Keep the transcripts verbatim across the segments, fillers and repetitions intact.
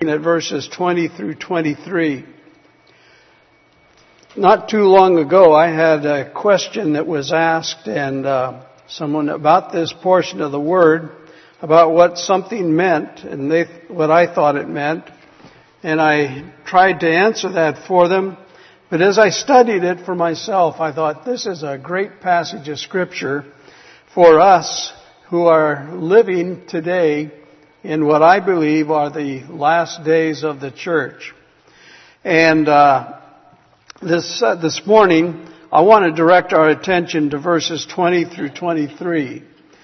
looking at verses twenty through twenty-three. Not too long ago, I had a question that was asked and uh, someone about this portion of the Word, about what something meant and they, what I thought it meant. And I tried to answer that for them. But as I studied it for myself, I thought this is a great passage of Scripture for us who are living today in what I believe are the last days of the church. And uh, this uh, this morning, I want to direct our attention to verses twenty through twenty-three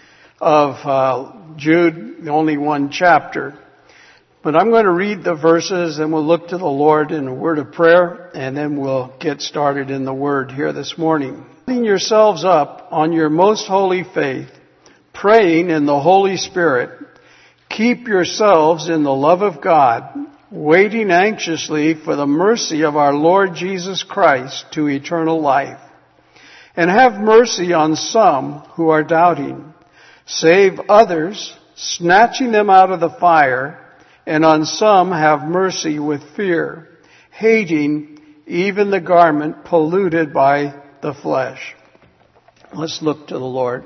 of uh, Jude, the only one chapter. But I'm going to read the verses and we'll look to the Lord in a word of prayer and then we'll get started in the Word here this morning. Building yourselves up on your most holy faith, praying in the Holy Spirit, keep yourselves in the love of God, waiting anxiously for the mercy of our Lord Jesus Christ to eternal life. And have mercy on some who are doubting. Save others, snatching them out of the fire, and on some have mercy with fear, hating even the garment polluted by the flesh. Let's look to the Lord.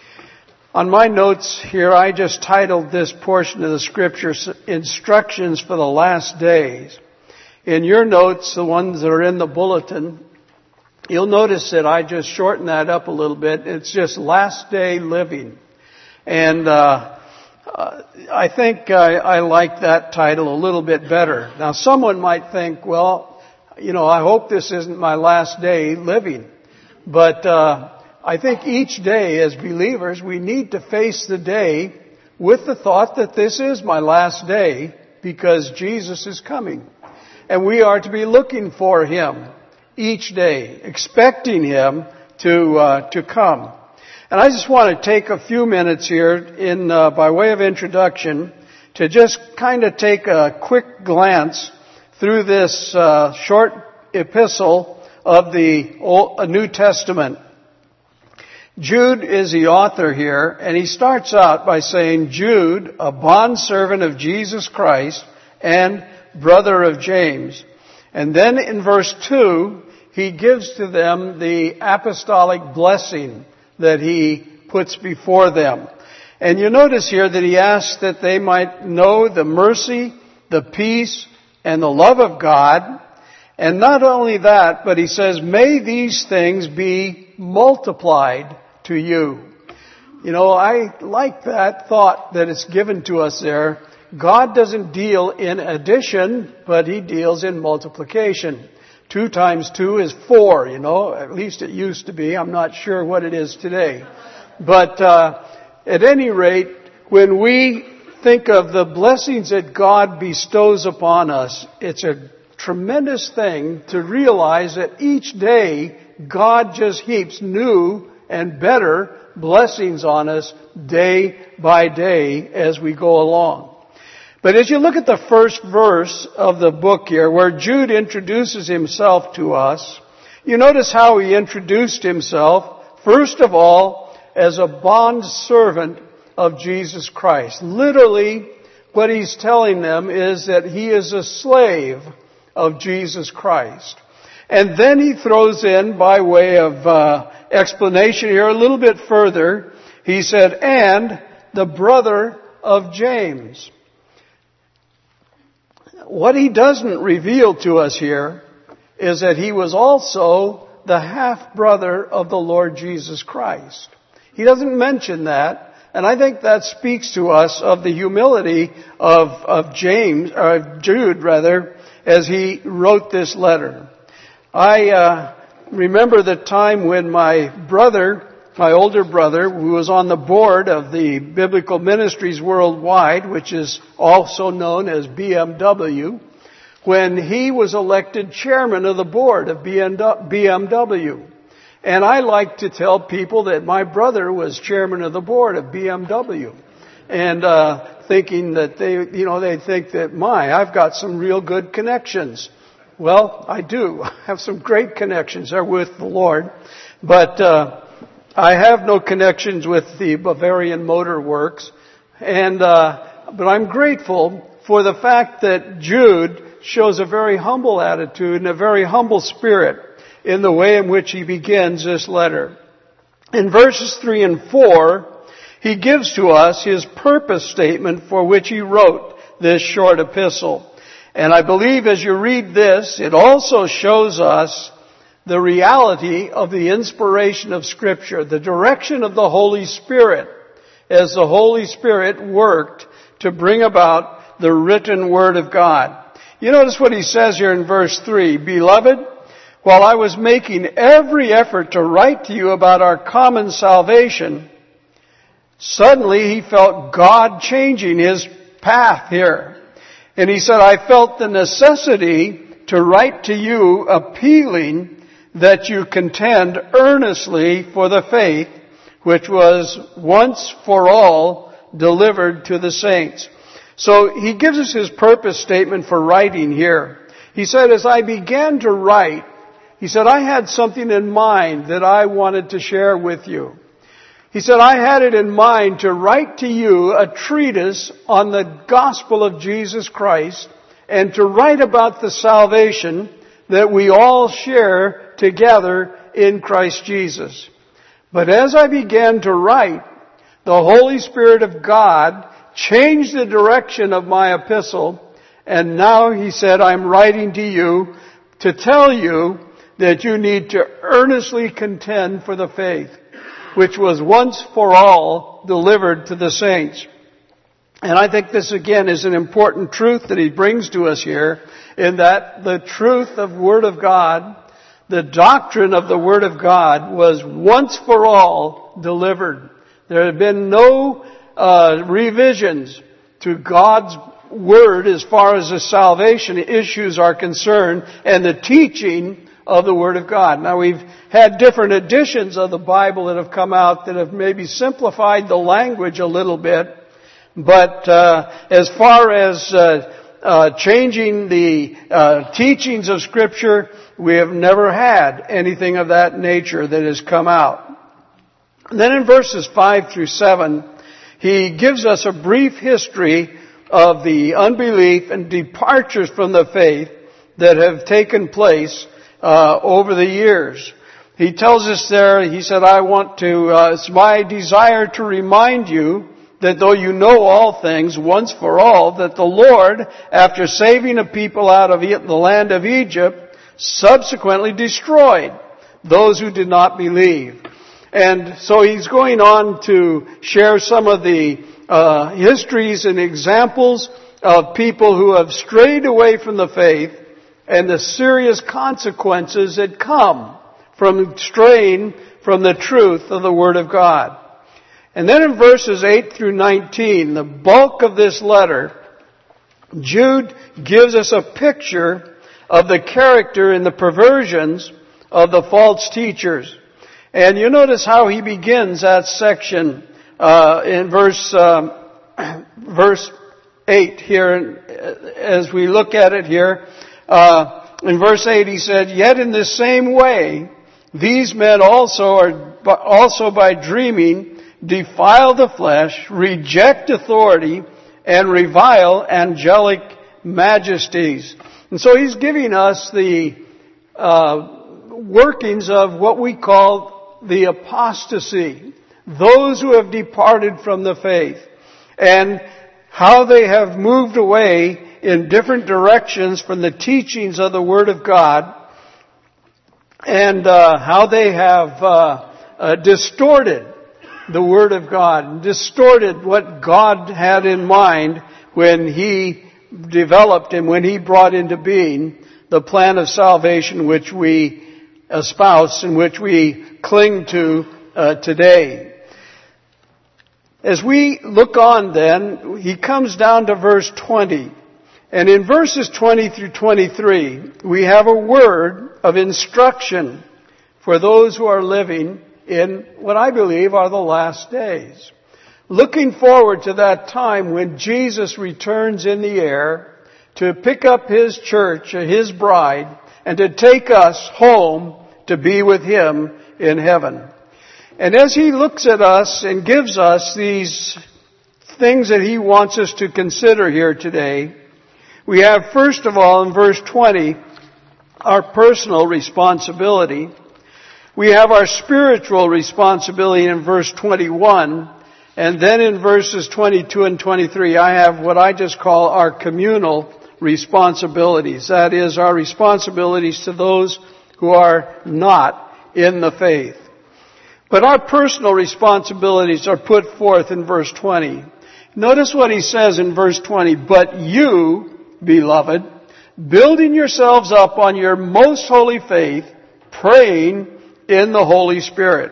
On my notes here, I just titled this portion of the Scripture, Instructions for the Last Days. In your notes, the ones that are in the bulletin, you'll notice that I just shortened that up a little bit. It's just Last Day Living. And uh, uh I think I, I like that title a little bit better. Now, someone might think, well, you know, I hope this isn't my last day living. But uh I think each day as believers, we need to face the day with the thought that this is my last day because Jesus is coming. And we are to be looking for Him each day, expecting Him to uh, to come. And I just want to take a few minutes here in uh, by way of introduction to just kind of take a quick glance through this uh, short epistle of the Old, uh, New Testament. Jude is the author here, and he starts out by saying, Jude, a bondservant of Jesus Christ and brother of James. And then in verse two, he gives to them the apostolic blessing that he puts before them. And you notice here that he asks that they might know the mercy, the peace, and the love of God. And not only that, but he says, may these things be multiplied to you. You know, I like that thought that is given to us there. God doesn't deal in addition, but He deals in multiplication. Two times two is four, you know, at least it used to be. I'm not sure what it is today. But uh, at any rate, when we think of the blessings that God bestows upon us, it's a tremendous thing to realize that each day God just heaps new and better blessings on us day by day as we go along. But as you look at the first verse of the book here, where Jude introduces himself to us, you notice how he introduced himself, first of all, as a bond servant of Jesus Christ. Literally, what he's telling them is that he is a slave of Jesus Christ. And then he throws in, by way of uh, explanation here a little bit further, he said, and the brother of James. What he doesn't reveal to us here is that he was also the half-brother of the Lord Jesus Christ. He doesn't mention that, and I think that speaks to us of the humility of, of James, or of Jude rather, as he wrote this letter. I uh, remember the time when my brother, my older brother, who was on the board of the Biblical Ministries Worldwide, which is also known as B M W, when he was elected chairman of the board of B M W. And I like to tell people that my brother was chairman of the board of B M W. And uh thinking that they, you know, they think that, my, I've got some real good connections. Well, I do. I have some great connections there with the Lord. But uh I have no connections with the Bavarian Motor Works. And uh but I'm grateful for the fact that Jude shows a very humble attitude and a very humble spirit in the way in which he begins this letter. In verses three and four, he gives to us his purpose statement for which he wrote this short epistle. And I believe as you read this, it also shows us the reality of the inspiration of Scripture, the direction of the Holy Spirit, as the Holy Spirit worked to bring about the written Word of God. You notice what he says here in verse three, Beloved, while I was making every effort to write to you about our common salvation, suddenly he felt God changing his path here. And he said, I felt the necessity to write to you appealing that you contend earnestly for the faith which was once for all delivered to the saints. So he gives us his purpose statement for writing here. He said, as I began to write, he said, I had something in mind that I wanted to share with you. He said, I had it in mind to write to you a treatise on the gospel of Jesus Christ and to write about the salvation that we all share together in Christ Jesus. But as I began to write, the Holy Spirit of God changed the direction of my epistle, and now he said, I'm writing to you to tell you that you need to earnestly contend for the faith, which was once for all delivered to the saints. And I think this again is an important truth that he brings to us here, in that the truth of Word of God, the doctrine of the Word of God, was once for all delivered. There have been no uh, revisions to God's Word as far as the salvation issues are concerned and the teaching of the Word of God. Now, we've had different editions of the Bible that have come out that have maybe simplified the language a little bit, but uh, as far as uh, uh, changing the uh, teachings of Scripture, we have never had anything of that nature that has come out. And then in verses five through seven, he gives us a brief history of the unbelief and departures from the faith that have taken place uh, over the years. He tells us there, he said, I want to, uh, it's my desire to remind you that though you know all things once for all, that the Lord, after saving a people out of the land of Egypt, subsequently destroyed those who did not believe. And so he's going on to share some of the uh, histories and examples of people who have strayed away from the faith and the serious consequences that come from straying from the truth of the Word of God. And then in verses eight through nineteen, the bulk of this letter, Jude gives us a picture of the character and the perversions of the false teachers. And you notice how he begins that section uh, in verse um, verse eight here, as we look at it here. Uh, in verse eight he said, Yet in the same way, these men also are also by dreaming defile the flesh, reject authority, and revile angelic majesties. And so he's giving us the uh, workings of what we call the apostasy, those who have departed from the faith, and how they have moved away in different directions from the teachings of the Word of God, and uh, how they have uh, uh, distorted the Word of God, distorted what God had in mind when He developed and when He brought into being the plan of salvation which we espouse and which we cling to uh, today. As we look on then, he comes down to verse twenty. And in verses twenty through twenty-three, we have a word of instruction for those who are living in what I believe are the last days. Looking forward to that time when Jesus returns in the air to pick up His church, His bride, and to take us home to be with Him in heaven. And as He looks at us and gives us these things that He wants us to consider here today, We have, first of all, in verse twenty, our personal responsibility. We have our spiritual responsibility in verse twenty-one. And then in verses twenty-two and twenty-three, I have what I just call our communal responsibilities. That is, our responsibilities to those who are not in the faith. But our personal responsibilities are put forth in verse twenty. Notice what he says in verse twenty. But you, beloved, building yourselves up on your most holy faith, praying in the Holy Spirit.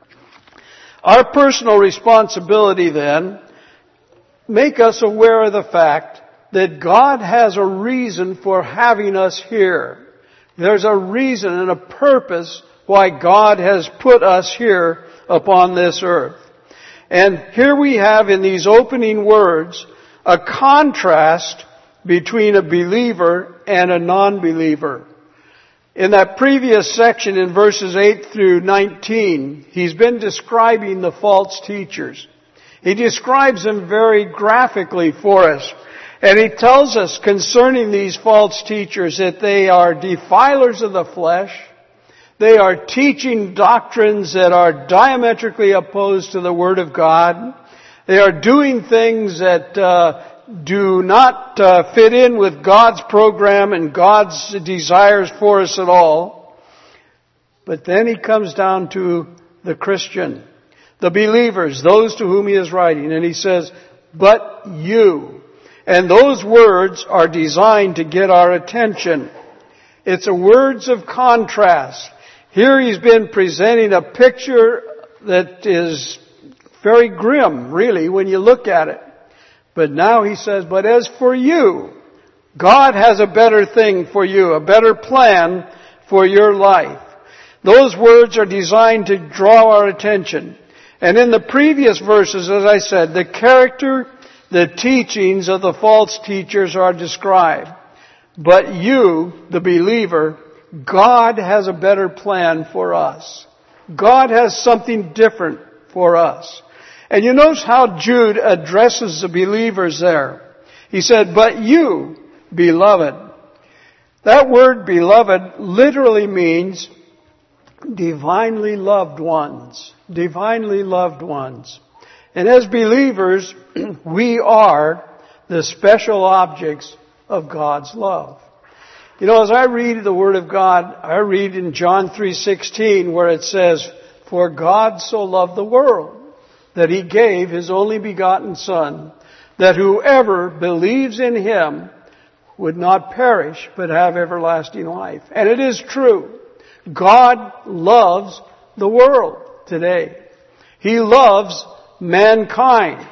Our personal responsibility then make us aware of the fact that God has a reason for having us here. There's a reason and a purpose why God has put us here upon this earth. And here we have in these opening words a contrast between a believer and a non-believer. In that previous section in verses eight through nineteen, he's been describing the false teachers. He describes them very graphically for us. And he tells us concerning these false teachers that they are defilers of the flesh. They are teaching doctrines that are diametrically opposed to the Word of God. They are doing things that uh, do not uh, fit in with God's program and God's desires for us at all. But then he comes down to the Christian, the believers, those to whom he is writing. And he says, but you. And those words are designed to get our attention. It's a words of contrast. Here he's been presenting a picture that is very grim, really, when you look at it. But now he says, but as for you, God has a better thing for you, a better plan for your life. Those words are designed to draw our attention. And in the previous verses, as I said, the character, the teachings of the false teachers are described. But you, the believer, God has a better plan for us. God has something different for us. And you notice how Jude addresses the believers there. He said, but you, beloved. That word beloved literally means divinely loved ones. Divinely loved ones. And as believers, we are the special objects of God's love. You know, as I read the Word of God, I read in John three sixteen where it says, for God so loved the world that He gave His only begotten Son, that whoever believes in Him would not perish but have everlasting life. And it is true. God loves the world today. He loves mankind.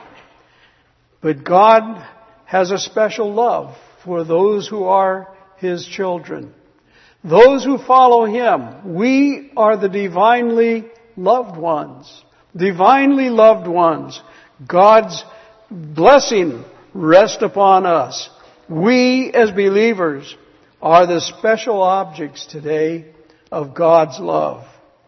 But God has a special love for those who are His children. Those who follow Him. We are the divinely loved ones. Divinely loved ones. God's blessing rests upon us. We as believers are the special objects today of God's love.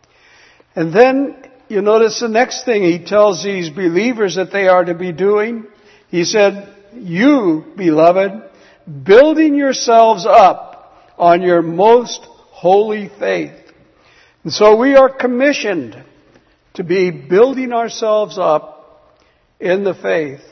And then you notice the next thing He tells these believers that they are to be doing. He said, you, beloved, building yourselves up on your most holy faith. And so we are commissioned to be building ourselves up in the faith.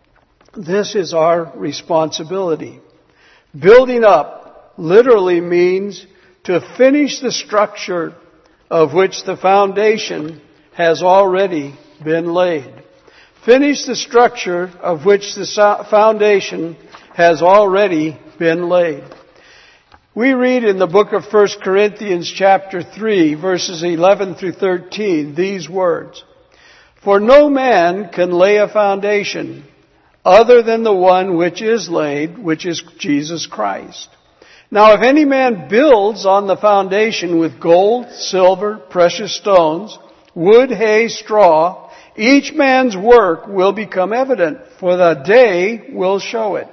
This is our responsibility. Building up literally means to finish the structure of which the foundation has already been laid. Finish the structure of which the foundation has already been laid. We read in the book of First Corinthians chapter three, verses eleven through thirteen, these words. For no man can lay a foundation other than the one which is laid, which is Jesus Christ. Now if any man builds on the foundation with gold, silver, precious stones, wood, hay, straw, each man's work will become evident, for the day will show it.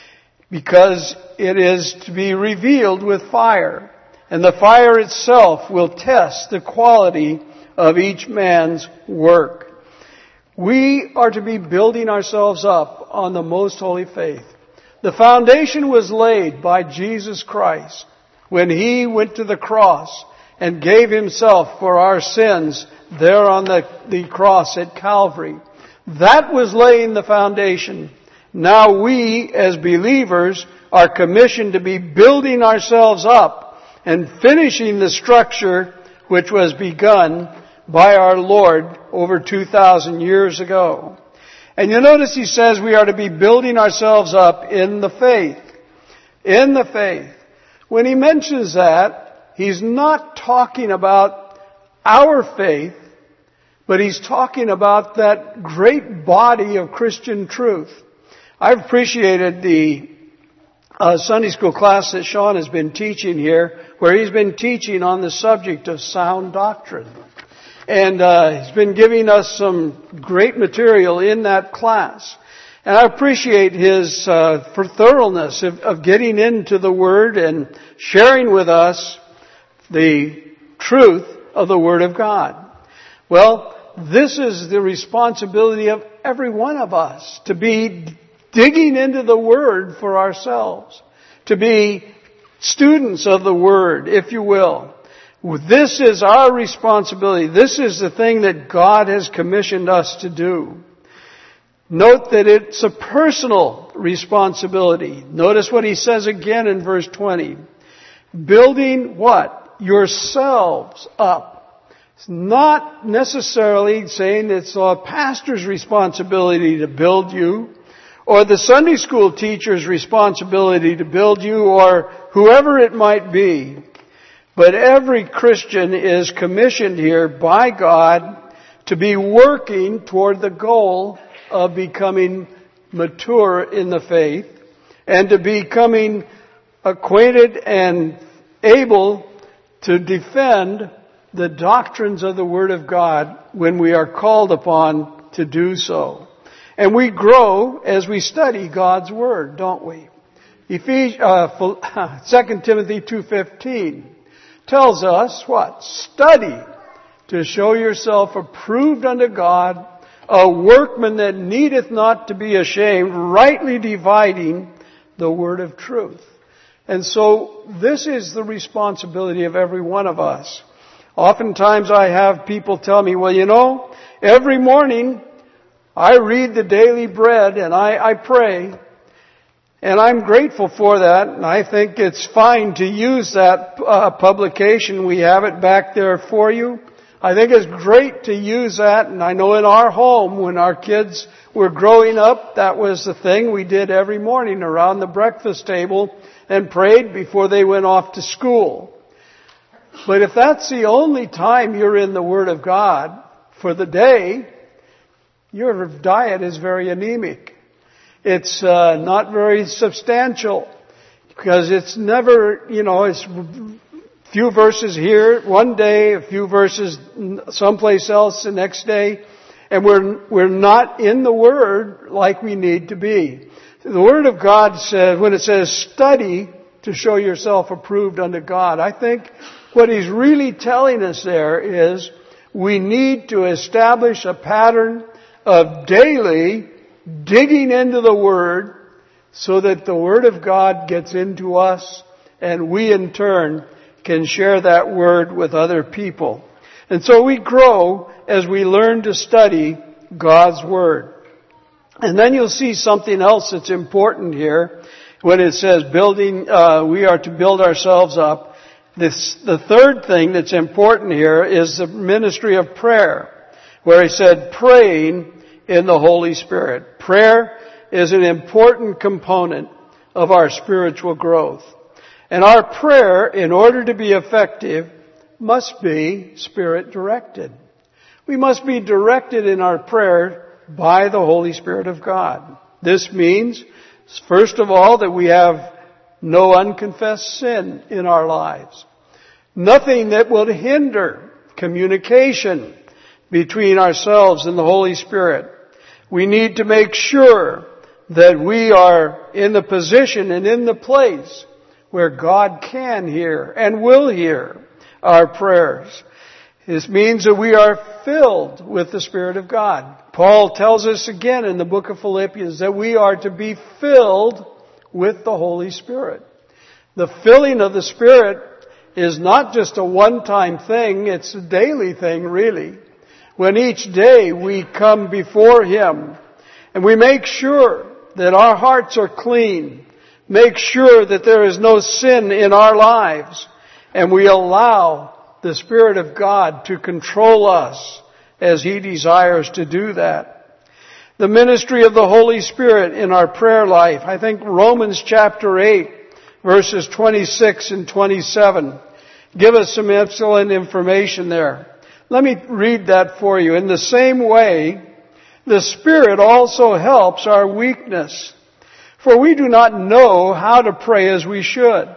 Because it is to be revealed with fire, and the fire itself will test the quality of each man's work. We are to be building ourselves up on the most holy faith. The foundation was laid by Jesus Christ when He went to the cross and gave Himself for our sins there on the, the cross at Calvary. That was laying the foundation. Now we, as believers, are commissioned to be building ourselves up and finishing the structure which was begun by our Lord over two thousand years ago. And you notice He says we are to be building ourselves up in the faith. In the faith. When He mentions that, He's not talking about our faith, but He's talking about that great body of Christian truth. I've appreciated the uh, Sunday school class that Sean has been teaching here, where he's been teaching on the subject of sound doctrine. And uh, he's been giving us some great material in that class. And I appreciate his uh, for thoroughness of, of getting into the Word and sharing with us the truth of the Word of God. Well, this is the responsibility of every one of us, to be digging into the Word for ourselves, to be students of the Word, if you will. This is our responsibility. This is the thing that God has commissioned us to do. Note that it's a personal responsibility. Notice what He says again in verse twenty. Building what? Yourselves up. It's not necessarily saying it's a pastor's responsibility to build you, or the Sunday school teacher's responsibility to build you, or whoever it might be. But every Christian is commissioned here by God to be working toward the goal of becoming mature in the faith and to becoming acquainted and able to defend the doctrines of the Word of God when we are called upon to do so. And we grow as we study God's Word, don't we? Ephesians, uh, Second Timothy two fifteen tells us what? Study to show yourself approved unto God, a workman that needeth not to be ashamed, rightly dividing the word of truth. And so this is the responsibility of every one of us. Oftentimes I have people tell me, well, you know, every morning I read the daily bread and I, I pray. And I'm grateful for that, and I think it's fine to use that uh, publication. We have it back there for you. I think it's great to use that, and I know in our home, when our kids were growing up, that was the thing we did every morning around the breakfast table and prayed before they went off to school. But if that's the only time you're in the Word of God for the day, your diet is very anemic. It's uh, not very substantial because it's never, you know, it's a few verses here one day, a few verses someplace else the next day, and we're we're not in the Word like we need to be. The Word of God says, when it says study to show yourself approved unto God, I think what He's really telling us there is we need to establish a pattern of daily digging into the Word so that the Word of God gets into us and we in turn can share that Word with other people. And so we grow as we learn to study God's Word. And then you'll see something else that's important here when it says building, uh, we are to build ourselves up. This, the third thing that's important here is the ministry of prayer, where He said praying in the Holy Spirit. Prayer is an important component of our spiritual growth. And our prayer, in order to be effective, must be Spirit-directed. We must be directed in our prayer by the Holy Spirit of God. This means, first of all, that we have no unconfessed sin in our lives. Nothing that will hinder communication between ourselves and the Holy Spirit. We need to make sure that we are in the position and in the place where God can hear and will hear our prayers. This means that we are filled with the Spirit of God. Paul tells us again in the book of Philippians that we are to be filled with the Holy Spirit. The filling of the Spirit is not just a one-time thing, it's a daily thing, really. When each day we come before Him and we make sure that our hearts are clean, make sure that there is no sin in our lives, and we allow the Spirit of God to control us as He desires to do that. The ministry of the Holy Spirit in our prayer life. I think Romans chapter eight, verses twenty-six and twenty-seven give us some excellent information there. Let me read that for you. In the same way, the Spirit also helps our weakness. For we do not know how to pray as we should.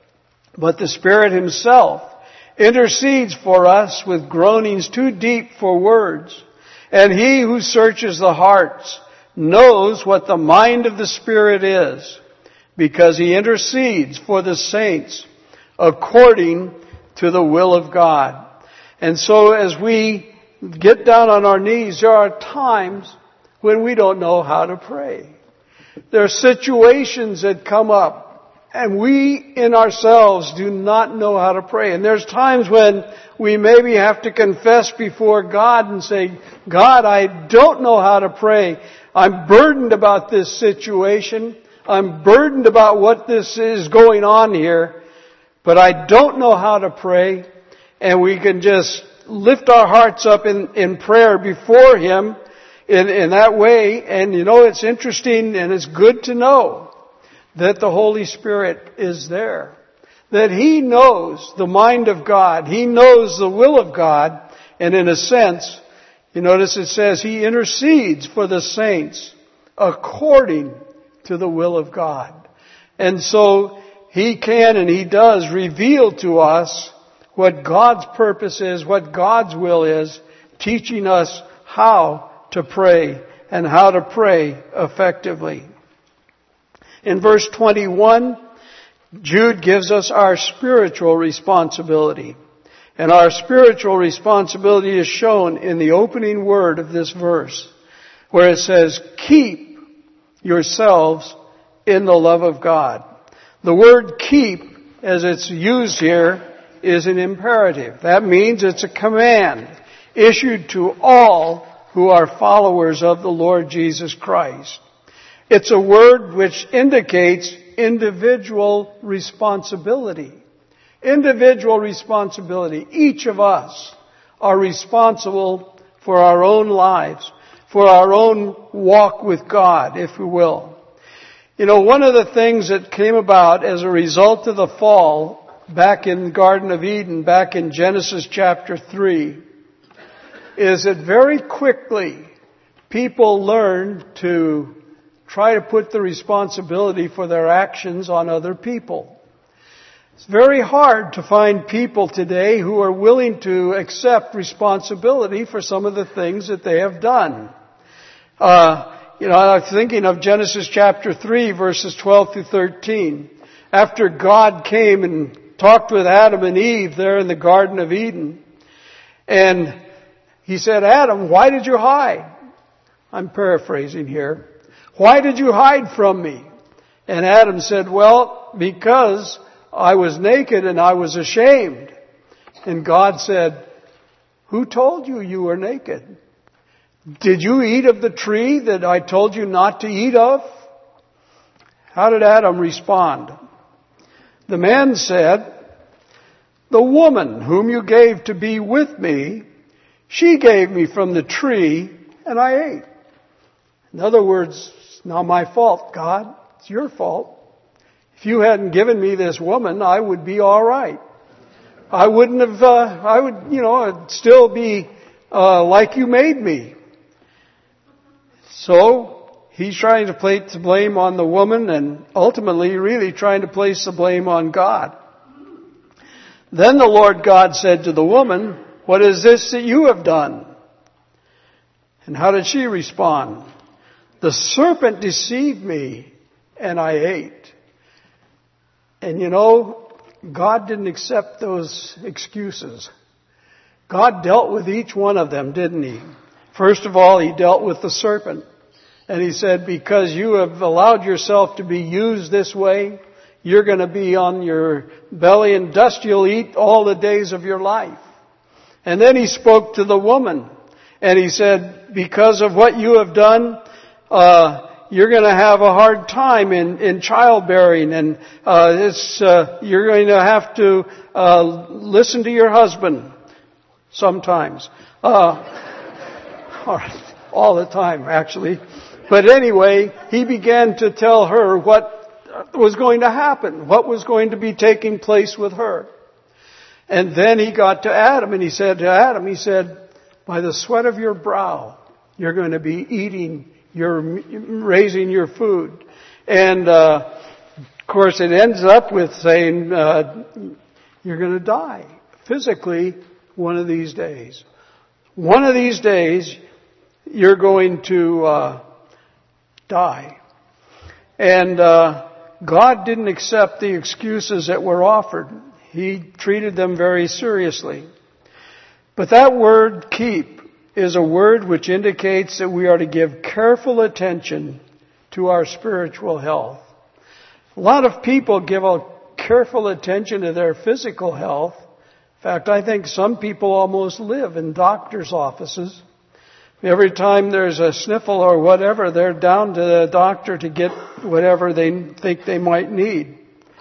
But the Spirit Himself intercedes for us with groanings too deep for words. And He who searches the hearts knows what the mind of the Spirit is, because He intercedes for the saints according to the will of God. And so as we get down on our knees, there are times when we don't know how to pray. There are situations that come up, and we in ourselves do not know how to pray. And there's times when we maybe have to confess before God and say, God, I don't know how to pray. I'm burdened about this situation. I'm burdened about what this is going on here, but I don't know how to pray. And we can just lift our hearts up in, in prayer before Him in, in that way. And you know, it's interesting and it's good to know that the Holy Spirit is there. That He knows the mind of God. He knows the will of God. And in a sense, you notice it says He intercedes for the saints according to the will of God. And so He can and He does reveal to us what God's purpose is, what God's will is, teaching us how to pray and how to pray effectively. In verse twenty-one, Jude gives us our spiritual responsibility. And our spiritual responsibility is shown in the opening word of this verse, where it says, keep yourselves in the love of God. The word keep, as it's used here, is an imperative. That means it's a command issued to all who are followers of the Lord Jesus Christ. It's a word which indicates individual responsibility. Individual responsibility. Each of us are responsible for our own lives, for our own walk with God, if we will. You know, one of the things that came about as a result of the fall back in the Garden of Eden, back in Genesis chapter three, is that very quickly people learned to try to put the responsibility for their actions on other people. It's very hard to find people today who are willing to accept responsibility for some of the things that they have done. Uh, you know, I'm thinking of Genesis chapter three, verses twelve through thirteen. After God came and talked with Adam and Eve there in the Garden of Eden, and He said, Adam, why did you hide? I'm paraphrasing here. Why did you hide from me? And Adam said, well, because I was naked and I was ashamed. And God said, who told you you were naked? Did you eat of the tree that I told you not to eat of? How did Adam respond? The man said, the woman whom you gave to be with me, she gave me from the tree and I ate. In other words, it's not my fault, God. It's your fault. If you hadn't given me this woman, I would be all right. I wouldn't have, uh, I would, you know, I'd still be uh, like you made me. So, he's trying to place the blame on the woman and ultimately really trying to place the blame on God. Then the Lord God said to the woman, what is this that you have done? And how did she respond? The serpent deceived me and I ate. And you know, God didn't accept those excuses. God dealt with each one of them, didn't He? First of all, He dealt with the serpent. And he said, because you have allowed yourself to be used this way, you're going to be on your belly and dust you'll eat all the days of your life. And then he spoke to the woman. And he said, because of what you have done, uh, you're going to have a hard time in, in childbearing. And uh, it's, uh, you're going to have to uh, listen to your husband sometimes. Uh, or all the time, actually. But anyway, he began to tell her what was going to happen, what was going to be taking place with her. And then he got to Adam, and he said to Adam, he said, by the sweat of your brow, you're going to be eating, you're raising your food. And, uh, of course, it ends up with saying, uh, you're going to die physically one of these days. One of these days, you're going to uh, die. And uh, God didn't accept the excuses that were offered. He treated them very seriously. But that word keep is a word which indicates that we are to give careful attention to our spiritual health. A lot of people give a careful attention to their physical health. In fact, I think some people almost live in doctor's offices. Every time there's a sniffle or whatever, they're down to the doctor to get whatever they think they might need.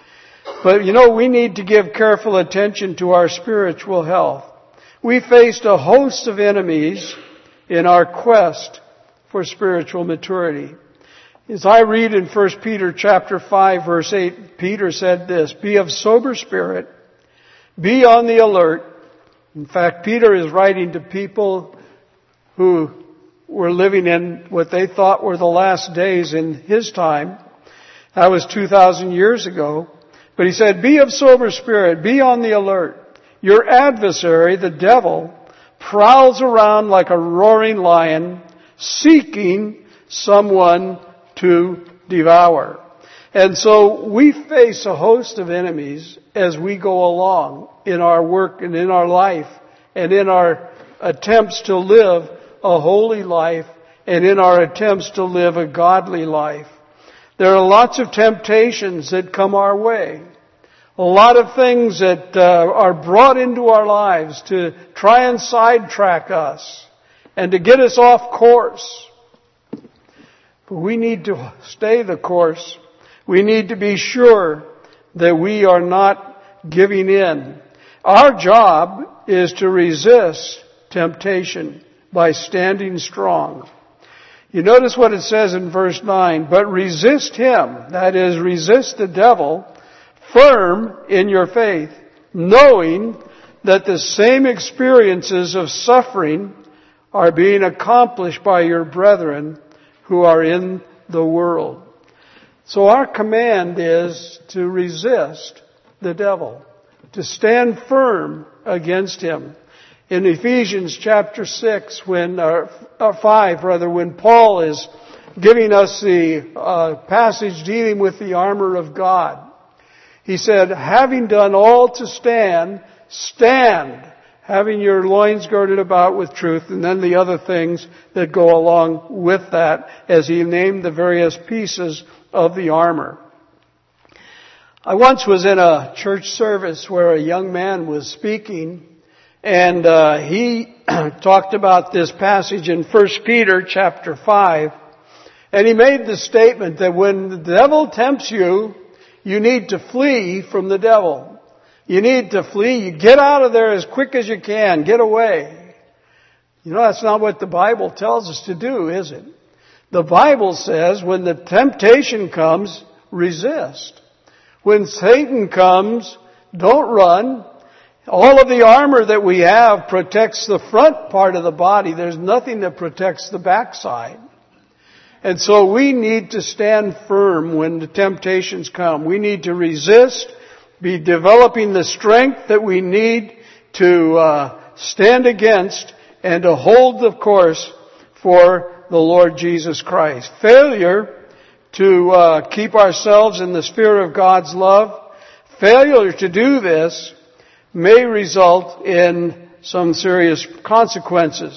But you know, we need to give careful attention to our spiritual health. We faced a host of enemies in our quest for spiritual maturity. As I read in First Peter chapter five, verse eight, Peter said this, be of sober spirit, be on the alert. In fact, Peter is writing to people who were living in what they thought were the last days in his time. That was two thousand years ago. But he said, be of sober spirit, be on the alert. Your adversary, the devil, prowls around like a roaring lion, seeking someone to devour. And so we face a host of enemies as we go along in our work and in our life and in our attempts to live a holy life and in our attempts to live a godly life. There are lots of temptations that come our way. A lot of things that uh, are brought into our lives to try and sidetrack us and to get us off course. But we need to stay the course. We need to be sure that we are not giving in. Our job is to resist temptation by standing strong. You notice what it says in verse nine, but resist him, that is, resist the devil, firm in your faith, knowing that the same experiences of suffering are being accomplished by your brethren who are in the world. So our command is to resist the devil, to stand firm against him. In Ephesians chapter six, when, uh, five rather, when Paul is giving us the uh, passage dealing with the armor of God, he said, having done all to stand, stand, having your loins girded about with truth, and then the other things that go along with that as he named the various pieces of the armor. I once was in a church service where a young man was speaking, and uh, he talked about this passage in First Peter chapter five, and he made the statement that when the devil tempts you, you need to flee from the devil. You need to flee. You get out of there as quick as you can. Get away. You know, that's not what the Bible tells us to do, is it? The Bible says when the temptation comes, resist. When Satan comes, don't run. All of the armor that we have protects the front part of the body. There's nothing that protects the backside. And so we need to stand firm when the temptations come. We need to resist, be developing the strength that we need to uh, stand against and to hold the course for the Lord Jesus Christ. Failure to uh, keep ourselves in the sphere of God's love, failure to do this may result in some serious consequences.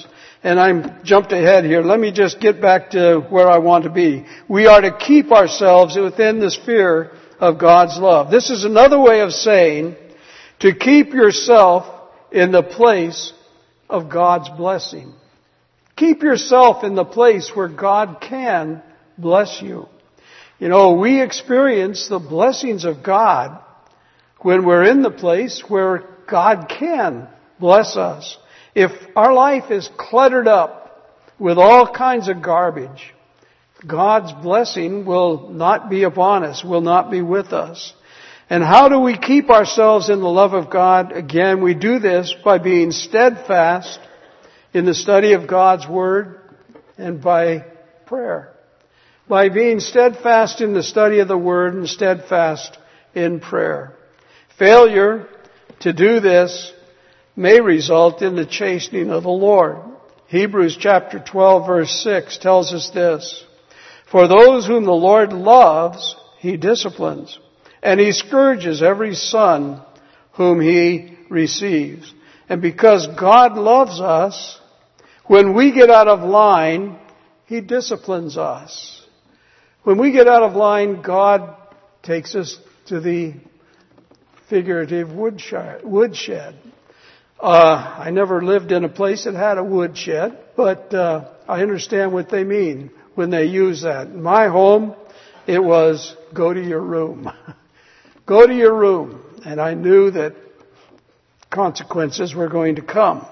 and I'm jumped ahead here. Let me just get back to where I want to be. We are to keep ourselves within the sphere of God's love. This is another way of saying to keep yourself in the place of God's blessing. Keep yourself in the place where God can bless you. You know, we experience the blessings of God when we're in the place where God can bless us. If our life is cluttered up with all kinds of garbage, God's blessing will not be upon us, will not be with us. And how do we keep ourselves in the love of God? Again, we do this by being steadfast in the study of God's Word and by prayer. By being steadfast in the study of the Word and steadfast in prayer. Failure to do this may result in the chastening of the Lord. Hebrews chapter twelve verse six tells us this. For those whom the Lord loves, He disciplines, and He scourges every son whom He receives. And because God loves us, when we get out of line, He disciplines us. When we get out of line, God takes us to the figurative woodshed. Uh, I never lived in a place that had a woodshed, but uh, I understand what they mean when they use that. In my home, it was go to your room. Go to your room. And I knew that consequences were going to come.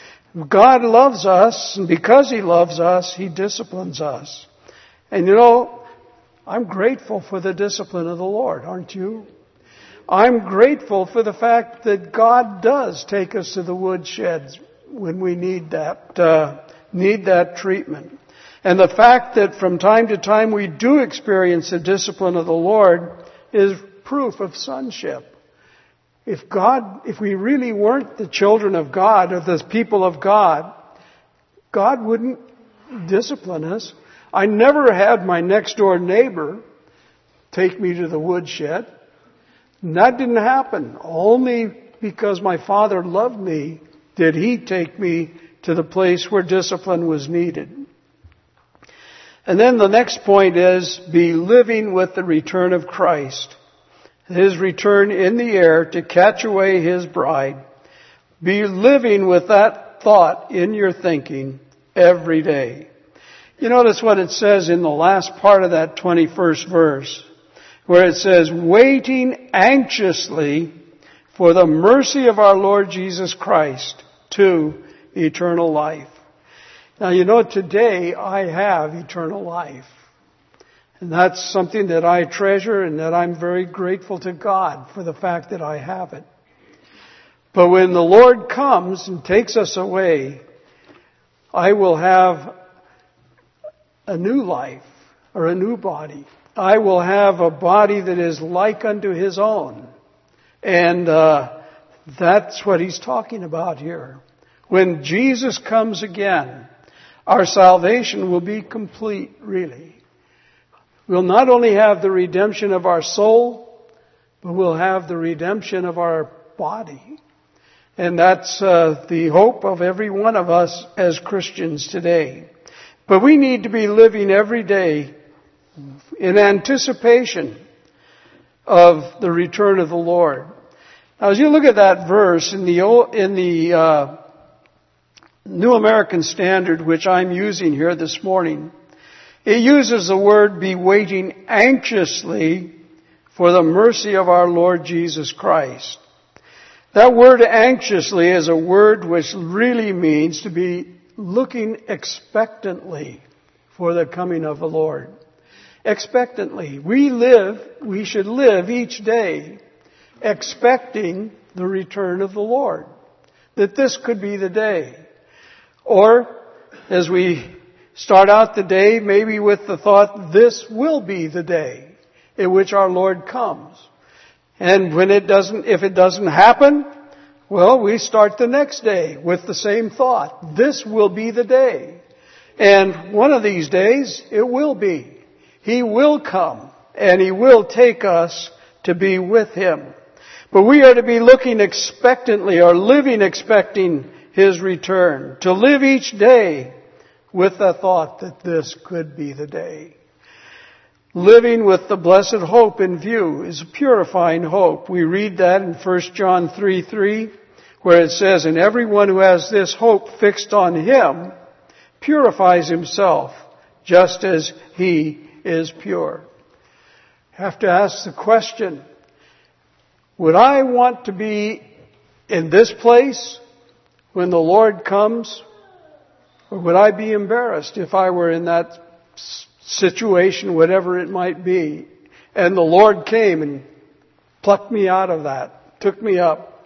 God loves us, and because He loves us, He disciplines us. And you know, I'm grateful for the discipline of the Lord, aren't you? I'm grateful for the fact that God does take us to the woodsheds when we need that, uh, need that treatment. And the fact that from time to time we do experience the discipline of the Lord is proof of sonship. If God, if we really weren't the children of God or the people of God, God wouldn't discipline us. I never had my next door neighbor take me to the woodshed. And that didn't happen. Only because my Father loved me did He take me to the place where discipline was needed. And then the next point is be living with the return of Christ. His return in the air to catch away His bride. Be living with that thought in your thinking every day. You notice what it says in the last part of that twenty-first verse, where it says, waiting anxiously for the mercy of our Lord Jesus Christ to eternal life. Now, you know, today I have eternal life. And that's something that I treasure and that I'm very grateful to God for the fact that I have it. But when the Lord comes and takes us away, I will have a new life or a new body. I will have a body that is like unto His own. And uh, that's what He's talking about here. When Jesus comes again, our salvation will be complete, really. We'll not only have the redemption of our soul, but we'll have the redemption of our body. And that's uh, the hope of every one of us as Christians today. But we need to be living every day in anticipation of the return of the Lord. Now, as you look at that verse in the in the uh, New American Standard, which I'm using here this morning, it uses the word "be waiting anxiously for the mercy of our Lord Jesus Christ." That word "anxiously" is a word which really means to be looking expectantly for the coming of the Lord. Expectantly. We live, we should live each day expecting the return of the Lord. That this could be the day. Or, as we start out the day, maybe with the thought, this will be the day in which our Lord comes. And when it doesn't, if it doesn't happen, well, we start the next day with the same thought. This will be the day. And one of these days, it will be. He will come, and He will take us to be with Him. But we are to be looking expectantly or living expecting His return. To live each day with the thought that this could be the day. Living with the blessed hope in view is a purifying hope. We read that in First John three three, where it says, and everyone who has this hope fixed on Him purifies himself just as He is pure. Have to ask the question, would I want to be in this place when the Lord comes? Or would I be embarrassed if I were in that situation, whatever it might be, and the Lord came and plucked me out of that, took me up?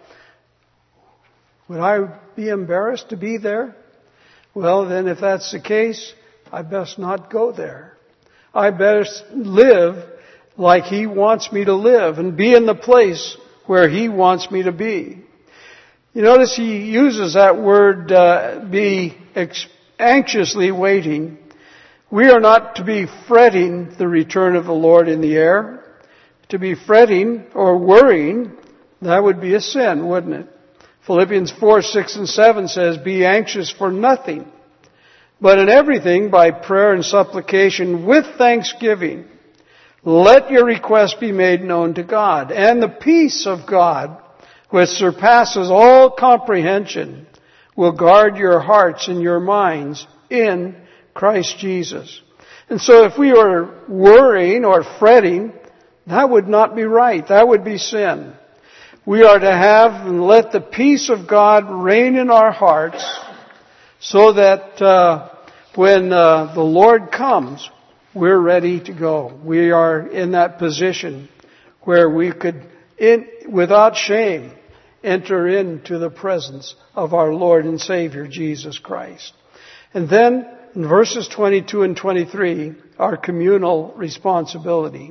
Would I be embarrassed to be there? Well, then if that's the case, I best not go there. I best live like He wants me to live and be in the place where He wants me to be. You notice He uses that word, uh, be ex- anxiously waiting. We are not to be fretting the return of the Lord in the air. To be fretting or worrying, that would be a sin, wouldn't it? Philippians four, six, and seven says, be anxious for nothing, but in everything by prayer and supplication with thanksgiving, let your requests be made known to God. And the peace of God, which surpasses all comprehension, will guard your hearts and your minds in Christ Jesus. And so if we are worrying or fretting, that would not be right. That would be sin. We are to have and let the peace of God reign in our hearts so that uh, when uh, the Lord comes, we're ready to go. We are in that position where we could, in, without shame, enter into the presence of our Lord and Savior, Jesus Christ. And then, in verses twenty-two and twenty-three, our communal responsibility.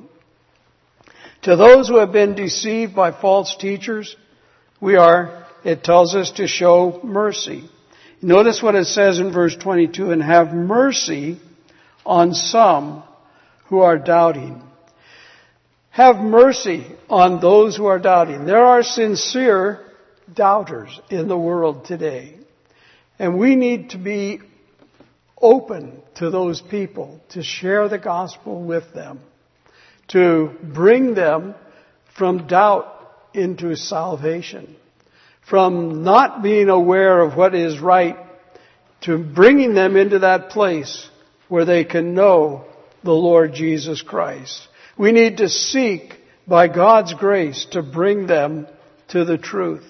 To those who have been deceived by false teachers, we are, it tells us to show mercy. Notice what it says in verse twenty-two, and have mercy on some who are doubting. Have mercy on those who are doubting. There are sincere doubters in the world today. And we need to be open to those people, to share the gospel with them, to bring them from doubt into salvation, from not being aware of what is right to bringing them into that place where they can know the Lord Jesus Christ. We need to seek, by God's grace, to bring them to the truth.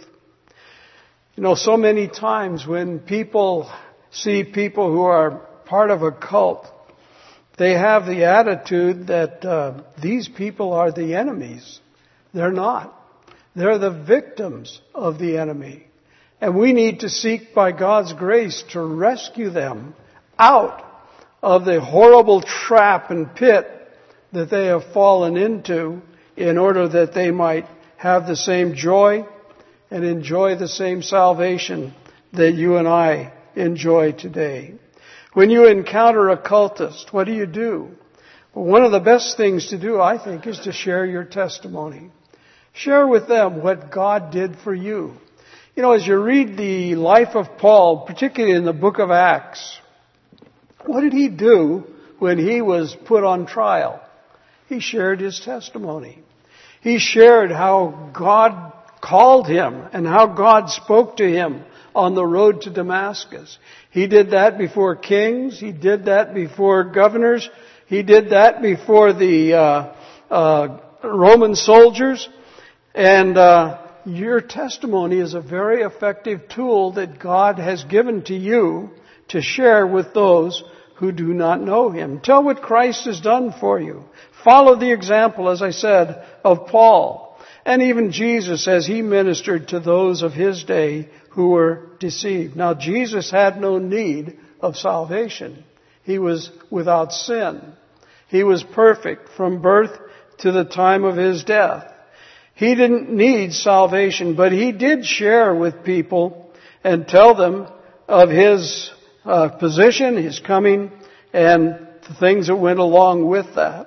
You know, so many times when people see people who are part of a cult, they have the attitude that uh, these people are the enemies. They're not. They're the victims of the enemy. And we need to seek by God's grace to rescue them out of the horrible trap and pit that they have fallen into in order that they might have the same joy and enjoy the same salvation that you and I enjoy today. When you encounter a cultist, what do you do? Well, one of the best things to do, I think, is to share your testimony. Share with them what God did for you. You know, as you read the life of Paul, particularly in the book of Acts, what did he do when he was put on trial? He shared his testimony. He shared how God called him and how God spoke to him on the road to Damascus. He did that before kings. He did that before governors. He did that before the uh, uh, Roman soldiers. And uh, your testimony is a very effective tool that God has given to you to share with those who do not know Him. Tell what Christ has done for you. Follow the example, as I said, of Paul. And even Jesus as He ministered to those of His day who were deceived. Now, Jesus had no need of salvation. He was without sin. He was perfect from birth to the time of His death. He didn't need salvation, but He did share with people and tell them of His uh, position, His coming, and the things that went along with that.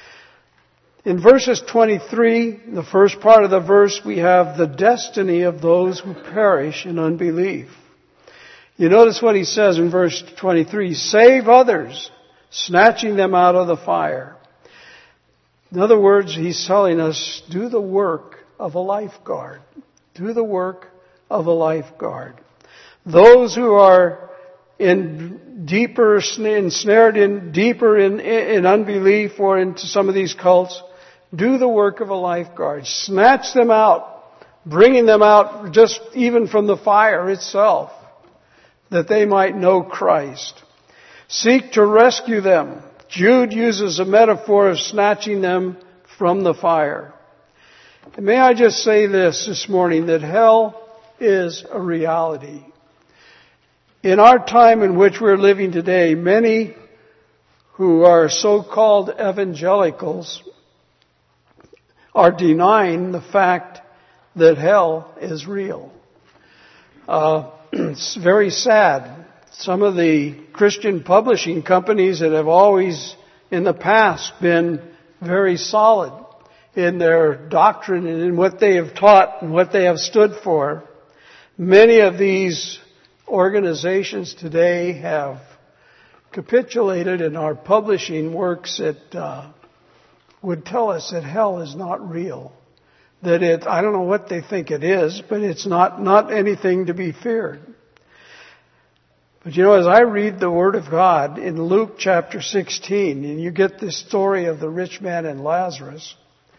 In verses twenty-three, the first part of the verse, we have the destiny of those who perish in unbelief. You notice what he says in verse twenty-three, save others, snatching them out of the fire. In other words, he's telling us, do the work of a lifeguard. Do the work of a lifeguard. Those who are in deeper, ensnared in deeper in, in unbelief or into some of these cults, do the work of a lifeguard. Snatch them out, bringing them out just even from the fire itself, that they might know Christ. Seek to rescue them. Jude uses a metaphor of snatching them from the fire. And may I just say this this morning, that hell is a reality. In our time in which we're living today, many who are so-called evangelicals are denying the fact that hell is real. Uh, it's very sad. Some of the Christian publishing companies that have always in the past been very solid in their doctrine and in what they have taught and what they have stood for, many of these organizations today have capitulated and are publishing works that uh, would tell us that hell is not real. That it, I don't know what they think it is, but it's not, not anything to be feared. But you know, as I read the Word of God in Luke chapter sixteen, and you get this story of the rich man and Lazarus,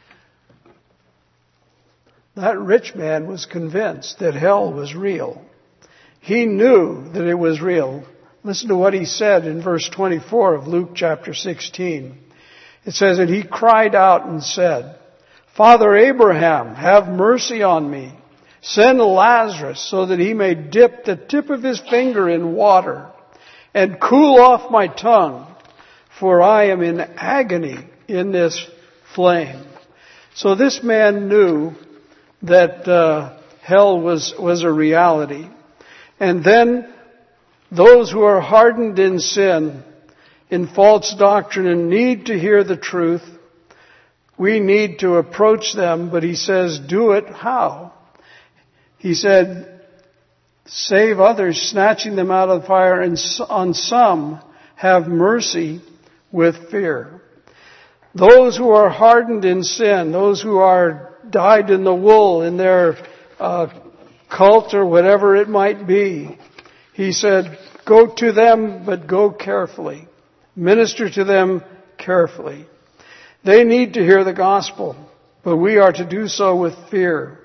that rich man was convinced that hell was real. He knew that it was real. Listen to what he said in verse twenty-four of Luke chapter sixteen. It says, and he cried out and said, Father Abraham, have mercy on me. Send Lazarus so that he may dip the tip of his finger in water and cool off my tongue, for I am in agony in this flame. So this man knew that uh, hell was, was a reality. And then those who are hardened in sin, in false doctrine, and need to hear the truth, we need to approach them, but he says, do it how? He said, save others, snatching them out of the fire, and on some have mercy with fear. Those who are hardened in sin, those who are dyed in the wool in their uh, cult or whatever it might be, he said, go to them, but go carefully. Minister to them carefully. They need to hear the gospel, but we are to do so with fear.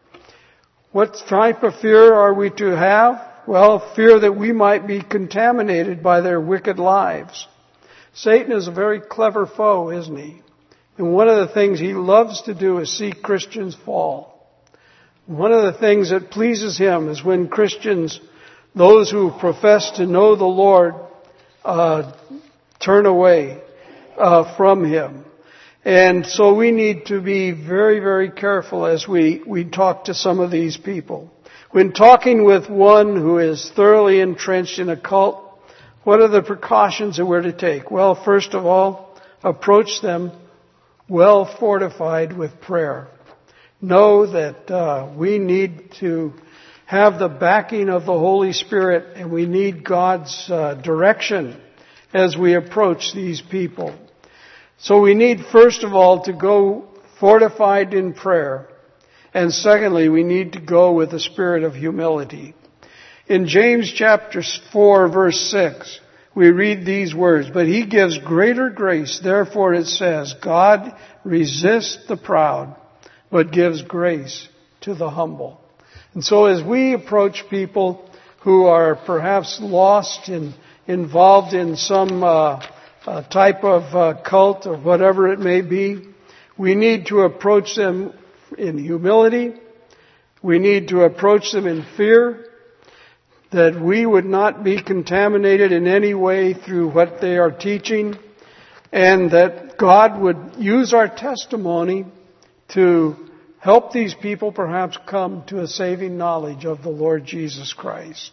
What type of fear are we to have? Well, fear that we might be contaminated by their wicked lives. Satan is a very clever foe, isn't he? And one of the things he loves to do is see Christians fall. One of the things that pleases him is when Christians, those who profess to know the Lord, uh, turn away uh, from him. And so we need to be very, very careful as we, we talk to some of these people. When talking with one who is thoroughly entrenched in a cult, what are the precautions that we're to take? Well, first of all, approach them well fortified with prayer. Know that uh, we need to have the backing of the Holy Spirit, and we need God's uh, direction as we approach these people. So we need, first of all, to go fortified in prayer. And secondly, we need to go with a spirit of humility. In James chapter four, verse six, we read these words, but he gives greater grace. Therefore it says, God resists the proud, but gives grace to the humble. And so as we approach people who are perhaps lost and involved in some uh, uh, type of uh, cult or whatever it may be, we need to approach them in humility. We need to approach them in fear, that we would not be contaminated in any way through what they are teaching, and that God would use our testimony to help these people perhaps come to a saving knowledge of the Lord Jesus Christ.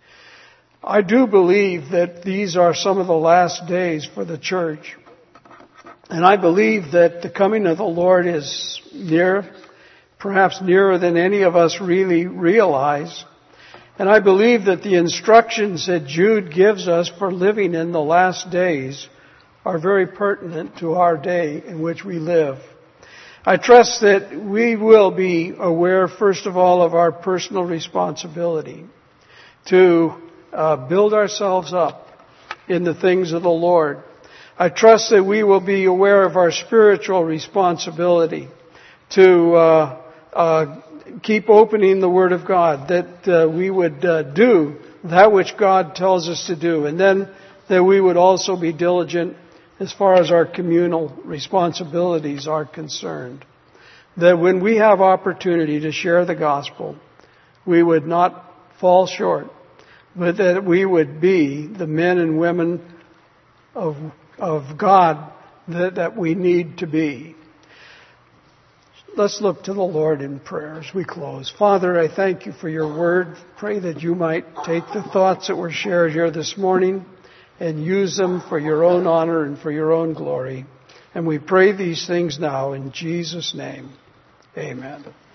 I do believe that these are some of the last days for the church. And I believe that the coming of the Lord is near, perhaps nearer than any of us really realize. And I believe that the instructions that Jude gives us for living in the last days are very pertinent to our day in which we live. I trust that we will be aware, first of all, of our personal responsibility to uh, build ourselves up in the things of the Lord. I trust that we will be aware of our spiritual responsibility to uh, uh, keep opening the Word of God, that uh, we would uh, do that which God tells us to do, and then that we would also be diligent as far as our communal responsibilities are concerned. That when we have opportunity to share the gospel, we would not fall short, but that we would be the men and women of, of God that, that we need to be. Let's look to the Lord in prayer as we close. Father, I thank you for your word. Pray that you might take the thoughts that were shared here this morning and use them for your own honor and for your own glory. And we pray these things now in Jesus' name. Amen.